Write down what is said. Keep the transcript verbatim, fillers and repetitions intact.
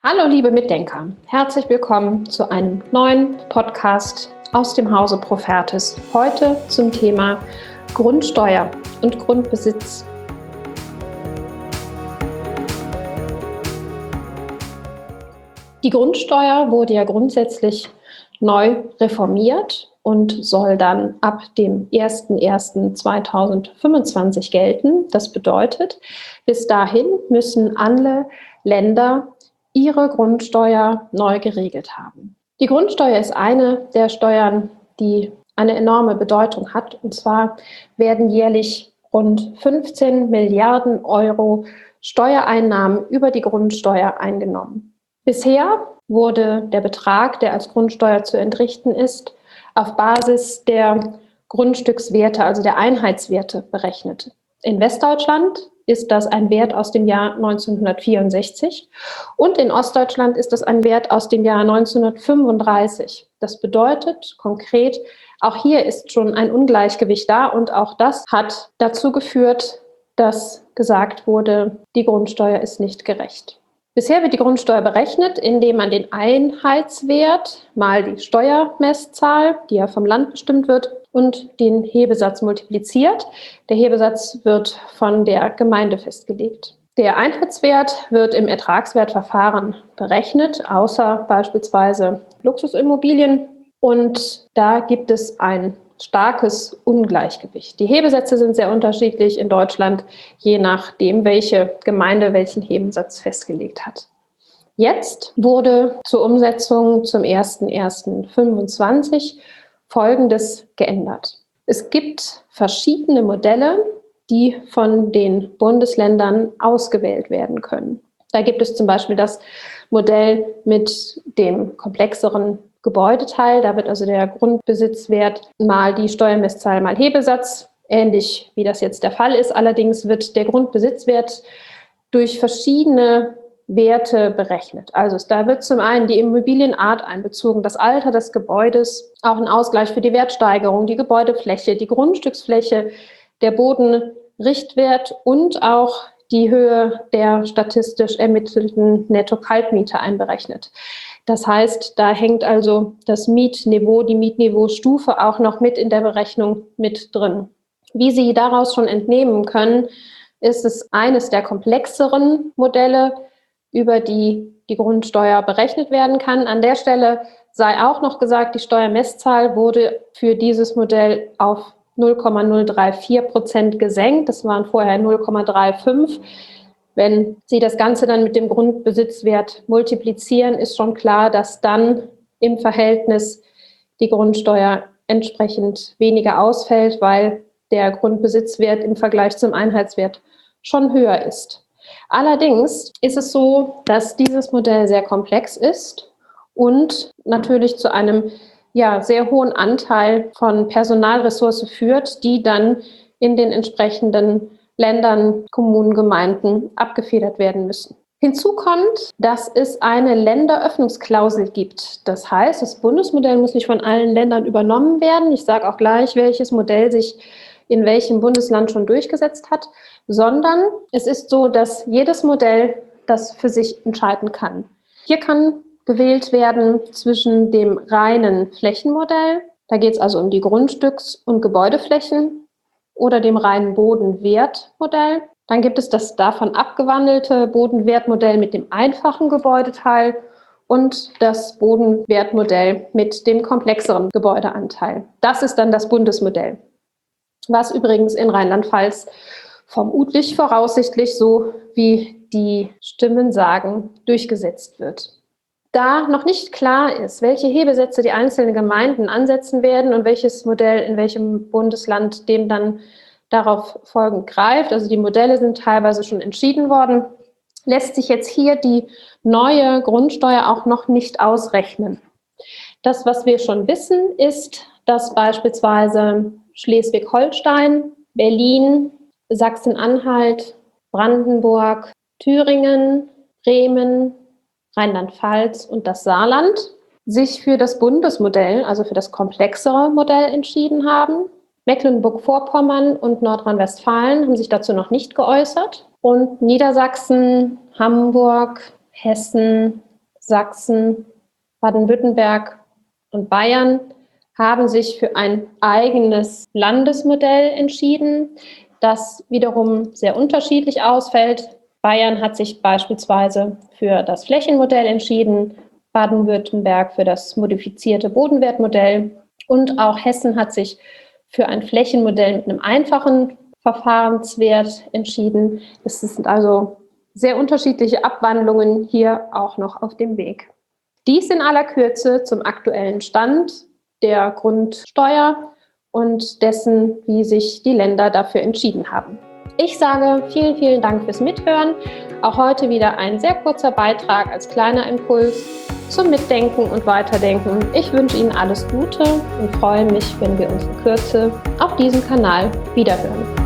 Hallo liebe Mitdenker, herzlich willkommen zu einem neuen Podcast aus dem Hause Profertis. Heute zum Thema Grundsteuer und Grundbesitz. Die Grundsteuer wurde ja grundsätzlich neu reformiert und soll dann ab dem ersten ersten zweitausendfünfundzwanzig gelten. Das bedeutet, bis dahin müssen alle Länder ihre Grundsteuer neu geregelt haben. Die Grundsteuer ist eine der Steuern, die eine enorme Bedeutung hat. Und zwar werden jährlich rund fünfzehn Milliarden Euro Steuereinnahmen über die Grundsteuer eingenommen. Bisher wurde der Betrag, der als Grundsteuer zu entrichten ist, auf Basis der Grundstückswerte, also der Einheitswerte, berechnet. In Westdeutschland ist das ein Wert aus dem Jahr neunzehnhundertvierundsechzig und in Ostdeutschland ist das ein Wert aus dem Jahr neunzehnhundertfünfunddreißig. Das bedeutet konkret, auch hier ist schon ein Ungleichgewicht da und auch das hat dazu geführt, dass gesagt wurde, die Grundsteuer ist nicht gerecht. Bisher wird die Grundsteuer berechnet, indem man den Einheitswert mal die Steuermesszahl, die ja vom Land bestimmt wird, und den Hebesatz multipliziert. Der Hebesatz wird von der Gemeinde festgelegt. Der Einheitswert wird im Ertragswertverfahren berechnet, außer beispielsweise Luxusimmobilien. Und da gibt es ein starkes Ungleichgewicht. Die Hebesätze sind sehr unterschiedlich in Deutschland, je nachdem, welche Gemeinde welchen Hebesatz festgelegt hat. Jetzt wurde zur Umsetzung zum ersten ersten fünfundzwanzig Folgendes geändert. Es gibt verschiedene Modelle, die von den Bundesländern ausgewählt werden können. Da gibt es zum Beispiel das Modell mit dem komplexeren Gebäudeteil. Da wird also der Grundbesitzwert mal die Steuermesszahl mal Hebesatz, ähnlich wie das jetzt der Fall ist. Allerdings wird der Grundbesitzwert durch verschiedene Werte berechnet. Also da wird zum einen die Immobilienart einbezogen, das Alter des Gebäudes, auch ein Ausgleich für die Wertsteigerung, die Gebäudefläche, die Grundstücksfläche, der Bodenrichtwert und auch die Höhe der statistisch ermittelten Netto-Kaltmiete einberechnet. Das heißt, da hängt also das Mietniveau, die Mietniveaustufe auch noch mit in der Berechnung mit drin. Wie Sie daraus schon entnehmen können, ist es eines der komplexeren Modelle, über die die Grundsteuer berechnet werden kann. An der Stelle sei auch noch gesagt, die Steuermesszahl wurde für dieses Modell auf null Komma null drei vier Prozent gesenkt. Das waren vorher null Komma fünfunddreißig. Wenn Sie das Ganze dann mit dem Grundbesitzwert multiplizieren, ist schon klar, dass dann im Verhältnis die Grundsteuer entsprechend weniger ausfällt, weil der Grundbesitzwert im Vergleich zum Einheitswert schon höher ist. Allerdings ist es so, dass dieses Modell sehr komplex ist und natürlich zu einem ja, sehr hohen Anteil von Personalressource führt, die dann in den entsprechenden Ländern, Kommunen, Gemeinden abgefedert werden müssen. Hinzu kommt, dass es eine Länderöffnungsklausel gibt. Das heißt, das Bundesmodell muss nicht von allen Ländern übernommen werden. Ich sage auch gleich, welches Modell sich in welchem Bundesland schon durchgesetzt hat, sondern es ist so, dass jedes Modell das für sich entscheiden kann. Hier kann gewählt werden zwischen dem reinen Flächenmodell, da geht es also um die Grundstücks- und Gebäudeflächen, oder dem reinen Bodenwertmodell. Dann gibt es das davon abgewandelte Bodenwertmodell mit dem einfachen Gebäudeteil und das Bodenwertmodell mit dem komplexeren Gebäudeanteil. Das ist dann das Bundesmodell, was übrigens in Rheinland-Pfalz vermutlich voraussichtlich, so wie die Stimmen sagen, durchgesetzt wird. Da noch nicht klar ist, welche Hebesätze die einzelnen Gemeinden ansetzen werden und welches Modell in welchem Bundesland dem dann darauf folgend greift, also die Modelle sind teilweise schon entschieden worden, lässt sich jetzt hier die neue Grundsteuer auch noch nicht ausrechnen. Das, was wir schon wissen, ist, dass beispielsweise Schleswig-Holstein, Berlin, Sachsen-Anhalt, Brandenburg, Thüringen, Bremen, Rheinland-Pfalz und das Saarland sich für das Bundesmodell, also für das komplexere Modell entschieden haben. Mecklenburg-Vorpommern und Nordrhein-Westfalen haben sich dazu noch nicht geäußert. Und Niedersachsen, Hamburg, Hessen, Sachsen, Baden-Württemberg und Bayern haben sich für ein eigenes Landesmodell entschieden, das wiederum sehr unterschiedlich ausfällt. Bayern hat sich beispielsweise für das Flächenmodell entschieden, Baden-Württemberg für das modifizierte Bodenwertmodell und auch Hessen hat sich für ein Flächenmodell mit einem einfachen Verfahrenswert entschieden. Es sind also sehr unterschiedliche Abwandlungen hier auch noch auf dem Weg. Dies in aller Kürze zum aktuellen Stand der Grundsteuer und dessen, wie sich die Länder dafür entschieden haben. Ich sage vielen, vielen Dank fürs Mithören. Auch heute wieder ein sehr kurzer Beitrag als kleiner Impuls zum Mitdenken und Weiterdenken. Ich wünsche Ihnen alles Gute und freue mich, wenn wir uns in Kürze auf diesem Kanal wiederhören.